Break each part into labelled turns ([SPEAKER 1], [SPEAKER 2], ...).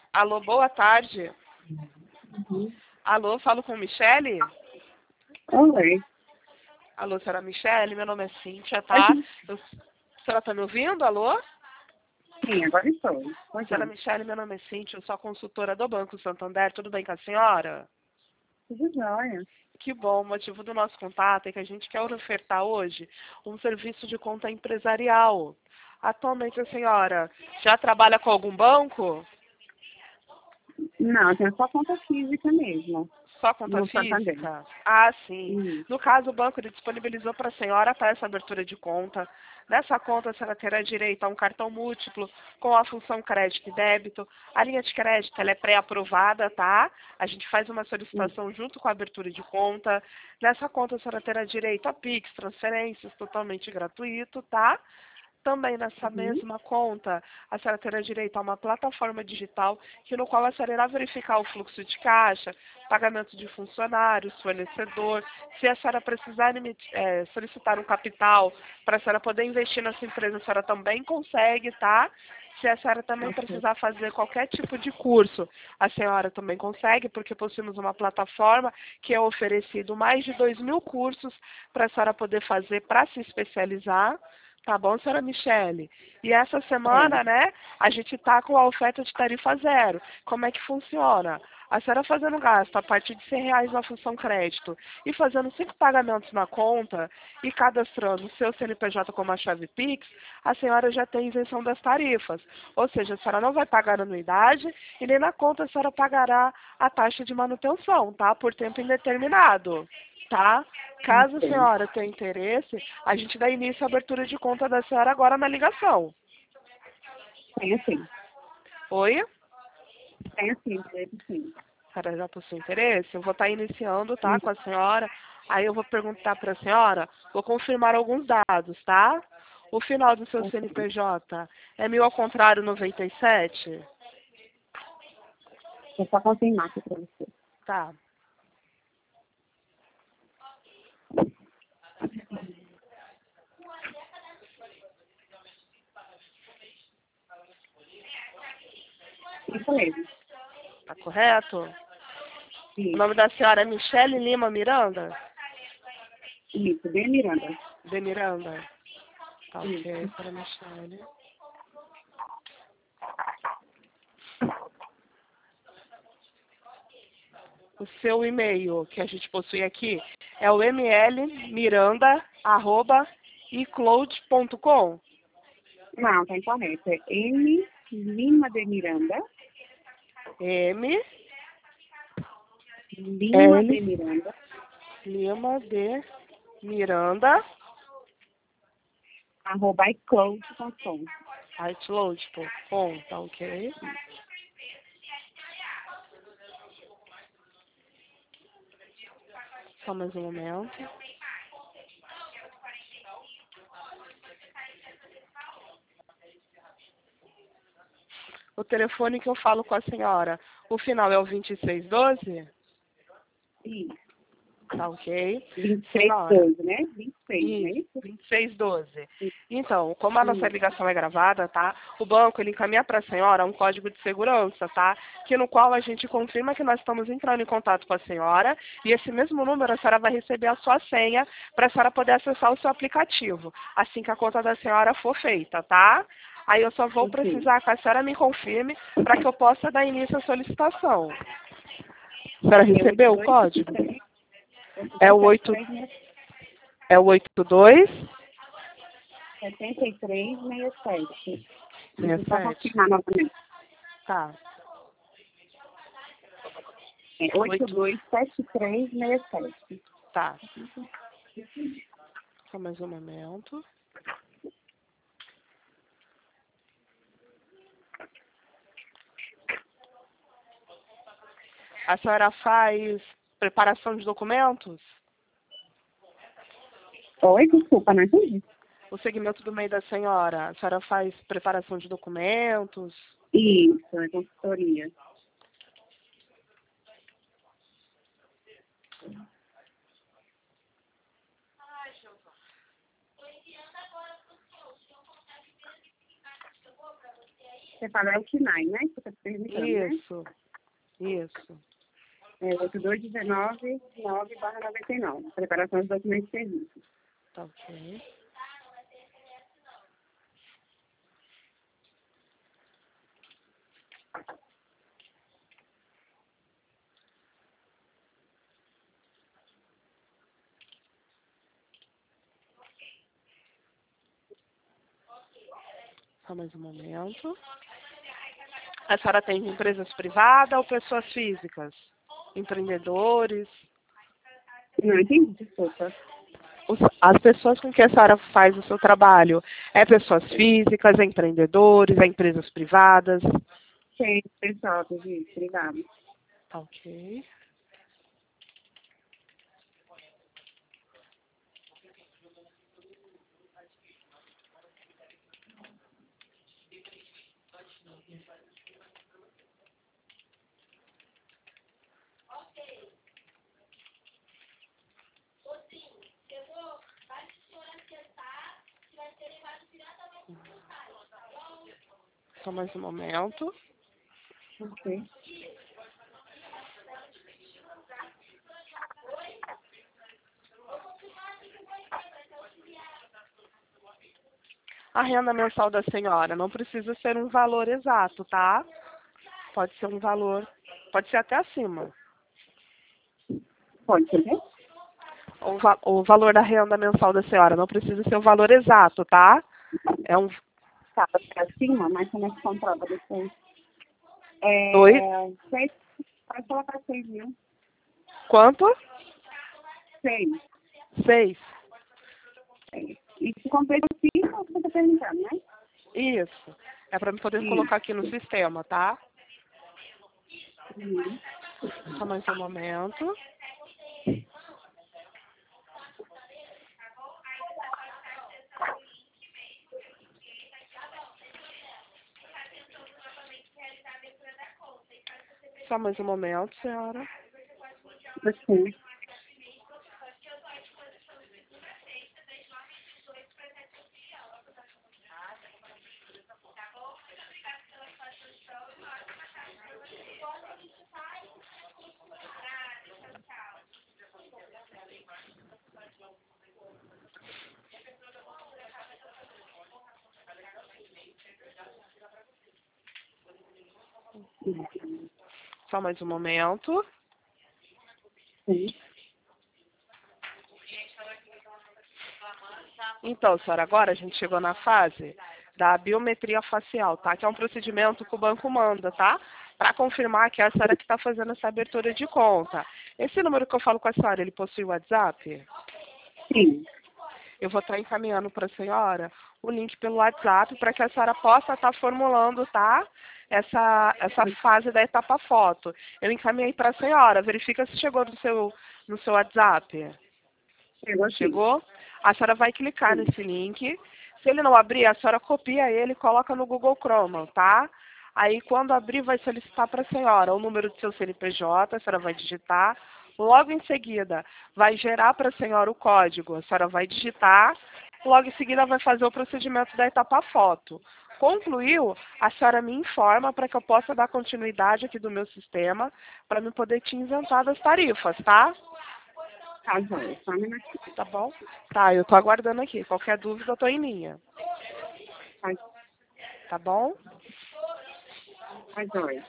[SPEAKER 1] Alô, boa tarde.
[SPEAKER 2] Uhum.
[SPEAKER 1] Alô, falo com Michele?
[SPEAKER 2] Oi.
[SPEAKER 1] Alô, senhora Michele, meu nome é Cíntia, tá? A senhora tá me ouvindo? Alô?
[SPEAKER 2] Sim, agora estou.
[SPEAKER 1] Senhora
[SPEAKER 2] Pode.
[SPEAKER 1] Michele, meu nome é Cíntia, eu sou a consultora do Banco Santander, tudo bem com a senhora?
[SPEAKER 2] Tudo jóia.
[SPEAKER 1] Que bom, o motivo do nosso contato é que a gente quer ofertar hoje um serviço de conta empresarial. Atualmente a senhora já trabalha com algum banco?
[SPEAKER 2] Não, tem só conta física mesmo.
[SPEAKER 1] Só conta
[SPEAKER 2] No Santander.
[SPEAKER 1] física? Ah, sim.
[SPEAKER 2] Isso.
[SPEAKER 1] No caso, o banco ele disponibilizou para a senhora para essa abertura de conta. Nessa conta, a senhora terá direito a um cartão múltiplo com a função crédito e débito. A linha de crédito ela é pré-aprovada, tá? A gente faz uma solicitação junto com a abertura de conta. Nessa conta, a senhora terá direito a Pix, transferências totalmente gratuito, tá? Também nessa
[SPEAKER 2] Uhum.
[SPEAKER 1] mesma conta, a senhora terá direito a uma plataforma digital no qual a senhora irá verificar o fluxo de caixa, pagamento de funcionários, fornecedor, se a senhora precisar solicitar um capital para a senhora poder investir nessa empresa, a senhora também consegue, tá? Se a senhora também
[SPEAKER 2] Ok.
[SPEAKER 1] precisar fazer qualquer tipo de curso, a senhora também consegue, porque possuímos uma plataforma que é oferecido mais de 2.000 cursos para a senhora poder fazer para se especializar. Tá bom, senhora Michele? E essa semana,
[SPEAKER 2] É.
[SPEAKER 1] né, a gente tá com a oferta de tarifa zero. Como é que funciona? A senhora fazendo gasto a partir de R$ 100 na função crédito e fazendo 5 pagamentos na conta e cadastrando o seu CNPJ como a chave Pix, a senhora já tem isenção das tarifas. Ou seja, a senhora não vai pagar anuidade e nem na conta a senhora pagará a taxa de manutenção, tá? Por tempo indeterminado, tá? Caso a
[SPEAKER 2] Ok.
[SPEAKER 1] senhora tenha interesse, a gente dá início à abertura de conta da senhora agora na ligação.
[SPEAKER 2] Tem sim.
[SPEAKER 1] Oi?
[SPEAKER 2] Tem sim, direito sim.
[SPEAKER 1] A senhora já possui interesse? Eu vou estar iniciando, tá, com a senhora. Aí eu vou perguntar para a senhora, vou confirmar alguns dados, tá? O final do seu
[SPEAKER 2] Ok.
[SPEAKER 1] CNPJ é 1000 ao contrário 97?
[SPEAKER 2] Vou só confirmar aqui para você.
[SPEAKER 1] Tá.
[SPEAKER 2] Isso mesmo.
[SPEAKER 1] Tá correto? O
[SPEAKER 2] Isso.
[SPEAKER 1] nome da senhora é Michele Lima Miranda?
[SPEAKER 2] Isso. Bem Miranda.
[SPEAKER 1] De Miranda. Tá ok,
[SPEAKER 2] Isso.
[SPEAKER 1] para Michele. O seu e-mail que a gente possui aqui é o mlmiranda@icloud.com.
[SPEAKER 2] Não, tá incorreto. É M. Lima de Miranda.
[SPEAKER 1] M
[SPEAKER 2] Lima
[SPEAKER 1] L
[SPEAKER 2] de Miranda.
[SPEAKER 1] Lima de Miranda
[SPEAKER 2] @icloud.com.
[SPEAKER 1] @icloud.com, tá ok? Só mais um momento. O telefone que eu falo com a senhora, o final é o 2612?
[SPEAKER 2] Isso.
[SPEAKER 1] Tá ok?
[SPEAKER 2] 26,
[SPEAKER 1] Senhora,
[SPEAKER 2] 12, né? 26, não é
[SPEAKER 1] isso,
[SPEAKER 2] isso?
[SPEAKER 1] 2612.
[SPEAKER 2] Isso.
[SPEAKER 1] Então, como a nossa ligação é gravada, tá? O banco ele encaminha para a senhora um código de segurança, tá? Que no qual a gente confirma que nós estamos entrando em contato com a senhora e esse mesmo número a senhora vai receber a sua senha para a senhora poder acessar o seu aplicativo, assim que a conta da senhora for feita, tá? Aí eu só vou
[SPEAKER 2] Ok.
[SPEAKER 1] precisar que a senhora me confirme para que eu possa dar início à solicitação. A senhora
[SPEAKER 2] É
[SPEAKER 1] recebeu o código?
[SPEAKER 2] 8273,
[SPEAKER 1] É o 8,
[SPEAKER 2] 83,
[SPEAKER 1] é o 82
[SPEAKER 2] 7367. Deixa eu só
[SPEAKER 1] 67.
[SPEAKER 2] confirmar novamente.
[SPEAKER 1] Tá.
[SPEAKER 2] É
[SPEAKER 1] 8,
[SPEAKER 2] 827367.
[SPEAKER 1] tá. Só mais um momento. A senhora faz preparação de documentos?
[SPEAKER 2] Oi, desculpa, não entendi.
[SPEAKER 1] O segmento do meio da senhora, a senhora faz preparação de documentos?
[SPEAKER 2] Isso, é consultoria. Você fala é o KNAI, né? Que você está perguntando, né?
[SPEAKER 1] Isso.
[SPEAKER 2] É 8219-9/99. Preparação dos documentos de serviço.
[SPEAKER 1] Tá ok. Só mais um momento. A senhora tem empresas privadas ou pessoas físicas? Empreendedores?
[SPEAKER 2] Não entendi, desculpa.
[SPEAKER 1] As pessoas com que a senhora faz o seu trabalho é pessoas físicas, é empreendedores, é empresas privadas?
[SPEAKER 2] Sim, pessoal, gente, obrigada.
[SPEAKER 1] Tá ok. Só mais um momento.
[SPEAKER 2] Ok.
[SPEAKER 1] A renda mensal da senhora não precisa ser um valor exato, tá? Pode ser um valor, pode ser até acima.
[SPEAKER 2] Pode ser, né?
[SPEAKER 1] O valor da renda mensal da senhora não precisa ser o valor exato, tá? É um...
[SPEAKER 2] Tá, pra cima, mas como é que comprova depois?
[SPEAKER 1] Oi?
[SPEAKER 2] 6, pode colocar 6 mil.
[SPEAKER 1] Quanto?
[SPEAKER 2] 6.
[SPEAKER 1] 6.
[SPEAKER 2] E se completa 5, você está perguntando, né?
[SPEAKER 1] Isso. É para eu poder
[SPEAKER 2] Isso.
[SPEAKER 1] colocar aqui no sistema, tá?
[SPEAKER 2] Uhum.
[SPEAKER 1] Só mais um momento. Só mais um momento, senhora.
[SPEAKER 2] Ok.
[SPEAKER 1] Só mais um momento.
[SPEAKER 2] Sim.
[SPEAKER 1] Então, senhora, agora a gente chegou na fase da biometria facial, tá? Que é um procedimento que o banco manda, tá? Para confirmar que é a senhora que está fazendo essa abertura de conta. Esse número que eu falo com a senhora, ele possui WhatsApp?
[SPEAKER 2] Sim.
[SPEAKER 1] Eu vou estar encaminhando para a senhora o link pelo WhatsApp para que a senhora possa estar formulando, tá? Essa fase da etapa foto. Eu encaminhei para a senhora. Verifica se chegou no seu WhatsApp.
[SPEAKER 2] Chegou aqui.
[SPEAKER 1] Chegou? A senhora vai clicar
[SPEAKER 2] Sim.
[SPEAKER 1] nesse link. Se ele não abrir, a senhora copia ele e coloca no Google Chrome, tá? Aí, quando abrir, vai solicitar para a senhora o número do seu CNPJ, a senhora vai digitar. Logo em seguida, vai gerar para a senhora o código, a senhora vai digitar. Logo em seguida, vai fazer o procedimento da etapa foto. Concluiu, a senhora me informa para que eu possa dar continuidade aqui do meu sistema, para me poder te isentar das tarifas, tá?
[SPEAKER 2] Tá, joia. Só um minutinho.
[SPEAKER 1] Tá bom? Tá, eu tô aguardando aqui. Qualquer dúvida, eu tô em linha.
[SPEAKER 2] Tá,
[SPEAKER 1] Tá bom?
[SPEAKER 2] tá, joia.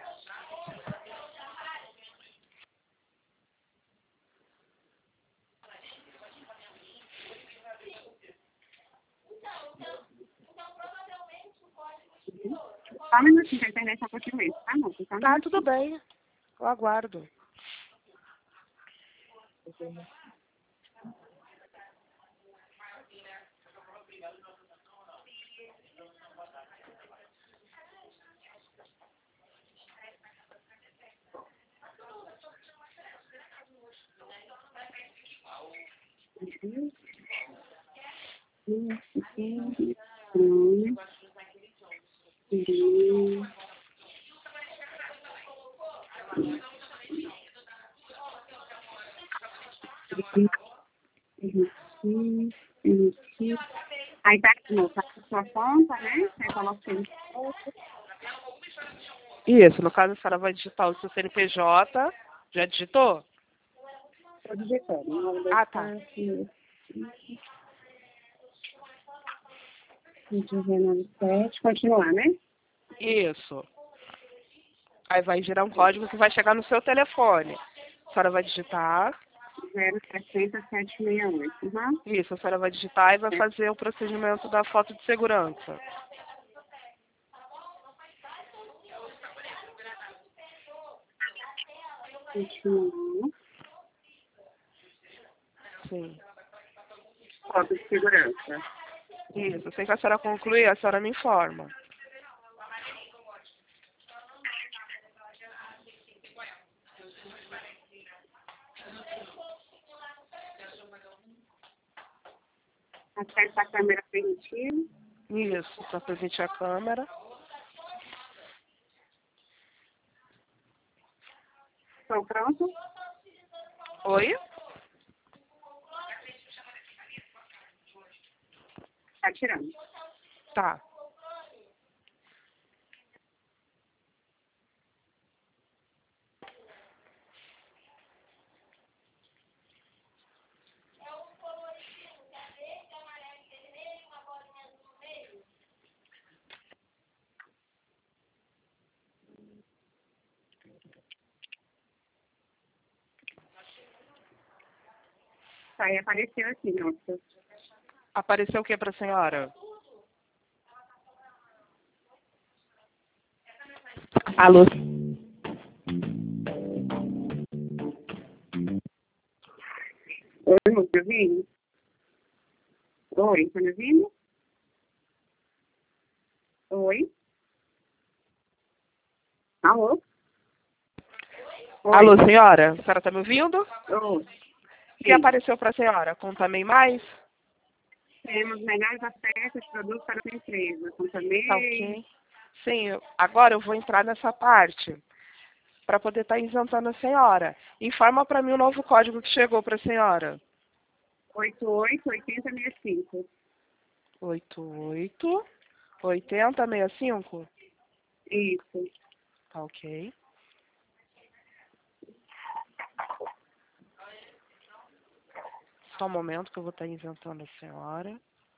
[SPEAKER 2] Só um minutinho, que a internet tá um pouquinho lenta, tá, moça? Só um
[SPEAKER 1] Tá,
[SPEAKER 2] minutinho.
[SPEAKER 1] tudo bem. Eu aguardo.
[SPEAKER 2] Aí tá aqui, moça, a sua conta, né? Aí coloca o
[SPEAKER 1] Isso, no caso a senhora vai digitar o seu CNPJ. Já digitou?
[SPEAKER 2] Estou digitando.
[SPEAKER 1] Ah, tá.
[SPEAKER 2] 1997. Continuar, né?
[SPEAKER 1] Isso. Aí vai gerar um código que vai chegar no seu telefone. A senhora vai digitar.
[SPEAKER 2] 070768. Uhum.
[SPEAKER 1] Isso, a senhora vai digitar e vai fazer o procedimento da foto de segurança.
[SPEAKER 2] Continuar.
[SPEAKER 1] Sim.
[SPEAKER 2] Foto de segurança.
[SPEAKER 1] Isso. Assim que a senhora concluir, a senhora me informa.
[SPEAKER 2] Acesso à câmera permitido.
[SPEAKER 1] Isso, para permitir a câmera.
[SPEAKER 2] Estou pronto?
[SPEAKER 1] Oi?
[SPEAKER 2] Está tirando.
[SPEAKER 1] Tá.
[SPEAKER 2] Tá, e apareceu aqui, nossa.
[SPEAKER 1] Apareceu o que para a senhora? Alô?
[SPEAKER 2] Oi, irmão, tá me ouvindo? Oi, tá me ouvindo? Oi? Alô? Oi.
[SPEAKER 1] Alô, senhora? A senhora está me ouvindo?
[SPEAKER 2] Oi.
[SPEAKER 1] O que apareceu para a senhora? Conta-me mais?
[SPEAKER 2] Temos melhores ofertas de produtos para a sua empresa. Conta-me.
[SPEAKER 1] Tá ok. Sim, agora eu vou entrar nessa parte para poder estar isentando a senhora. Informa para mim o novo código que chegou para a senhora.
[SPEAKER 2] 888065.
[SPEAKER 1] 88 8065?
[SPEAKER 2] Isso.
[SPEAKER 1] Tá ok. Só um momento que eu vou estar isentando a senhora.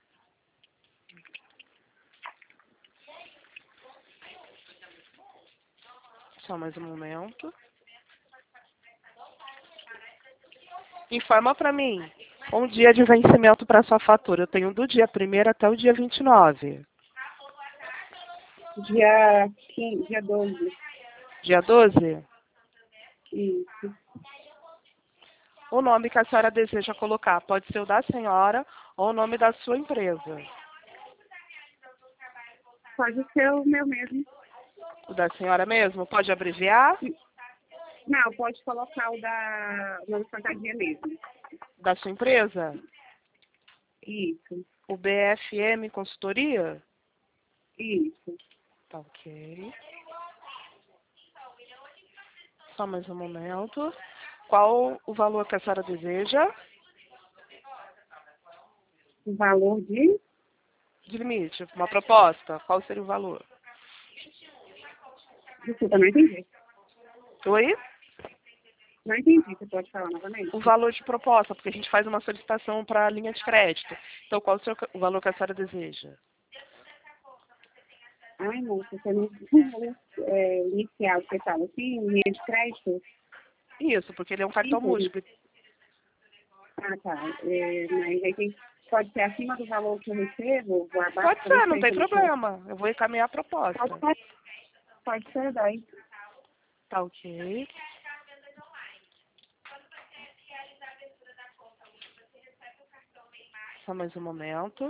[SPEAKER 1] Só mais um momento. Informa para mim um dia de vencimento para sua fatura. Eu tenho do dia 1º até o dia 29.
[SPEAKER 2] Dia 12.
[SPEAKER 1] Dia 12?
[SPEAKER 2] Isso.
[SPEAKER 1] O nome que a senhora deseja colocar pode ser o da senhora ou o nome da sua empresa.
[SPEAKER 2] Pode ser o meu mesmo.
[SPEAKER 1] O da senhora mesmo? Pode abreviar?
[SPEAKER 2] Não, pode colocar o da nome fantasia mesmo.
[SPEAKER 1] Da sua empresa?
[SPEAKER 2] Isso.
[SPEAKER 1] O BFM Consultoria?
[SPEAKER 2] Isso.
[SPEAKER 1] Tá ok. Só mais um momento. Qual o valor que a senhora deseja?
[SPEAKER 2] O valor de...
[SPEAKER 1] De limite, uma proposta. Qual seria o valor?
[SPEAKER 2] Desculpa, não entendi.
[SPEAKER 1] Oi?
[SPEAKER 2] Não entendi. Você pode falar novamente?
[SPEAKER 1] O valor de proposta, porque a gente faz uma solicitação para a linha de crédito. Então, qual o valor que a senhora deseja?
[SPEAKER 2] Ai, moça, você não... inicial, você fala assim, linha de crédito?
[SPEAKER 1] Isso, porque ele é um cartão
[SPEAKER 2] Sim.
[SPEAKER 1] múltiplo.
[SPEAKER 2] Ah, tá. Mas aí pode ser acima do valor que eu recebo? Ou abaixo,
[SPEAKER 1] Pode
[SPEAKER 2] eu
[SPEAKER 1] ser, não
[SPEAKER 2] sei
[SPEAKER 1] tem
[SPEAKER 2] como que é.
[SPEAKER 1] problema. Eu vou encaminhar a proposta.
[SPEAKER 2] Pode ser, daí.
[SPEAKER 1] Tá ok. Só mais um momento.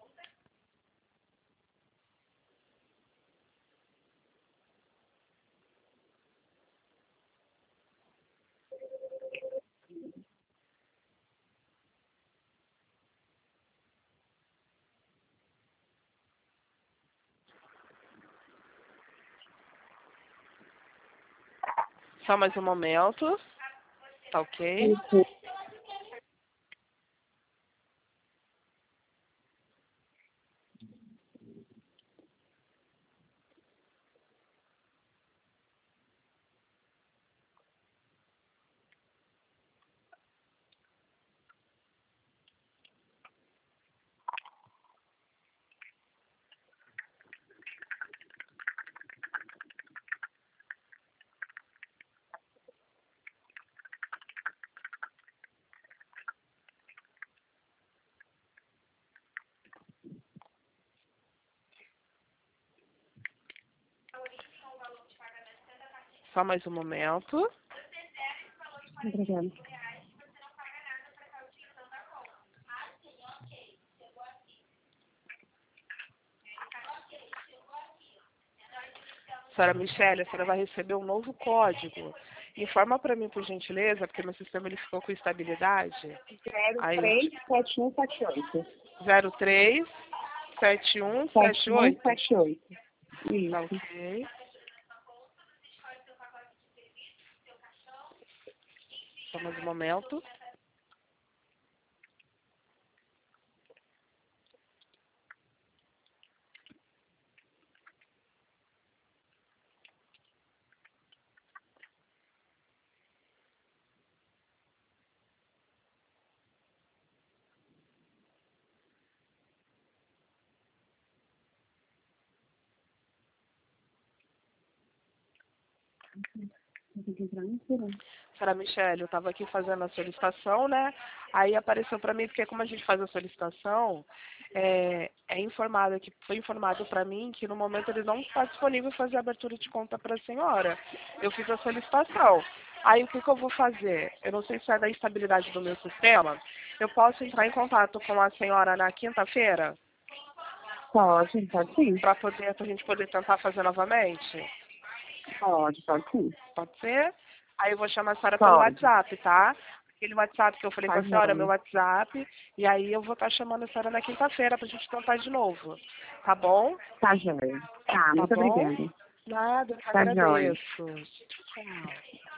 [SPEAKER 1] Só mais um momento. Tá ok.
[SPEAKER 2] Isso.
[SPEAKER 1] Só mais um momento.
[SPEAKER 2] Obrigada.
[SPEAKER 1] Senhora Michele, a senhora vai receber um novo código. Informa para mim, por gentileza, porque meu sistema ele ficou com instabilidade. Aí,
[SPEAKER 2] 037178.
[SPEAKER 1] 03 7178.
[SPEAKER 2] 7178.
[SPEAKER 1] Tá
[SPEAKER 2] Isso.
[SPEAKER 1] ok. Só mais um momento. Senhora Michele, eu estava aqui fazendo a solicitação, né? Aí apareceu para mim, porque como a gente faz a solicitação, foi informado para mim que no momento ele não está disponível fazer a abertura de conta para a senhora. Eu fiz a solicitação. Aí o que eu vou fazer? Eu não sei se é da instabilidade do meu sistema. Eu posso entrar em contato com a senhora na quinta-feira?
[SPEAKER 2] Pode sim.
[SPEAKER 1] Para a gente poder tentar fazer novamente?
[SPEAKER 2] Pode sim.
[SPEAKER 1] Pode ser? Aí eu vou chamar a senhora pelo
[SPEAKER 2] Pode.
[SPEAKER 1] WhatsApp, tá? Aquele WhatsApp que eu falei com a senhora, meu
[SPEAKER 2] joia.
[SPEAKER 1] WhatsApp. E aí eu vou estar chamando a senhora na quinta-feira pra gente tentar de novo. Tá bom?
[SPEAKER 2] Tá joia. Tá,
[SPEAKER 1] Tá
[SPEAKER 2] muito
[SPEAKER 1] bom?
[SPEAKER 2] obrigada.
[SPEAKER 1] Nada, eu que
[SPEAKER 2] Tá joia.
[SPEAKER 1] agradeço. Tchau.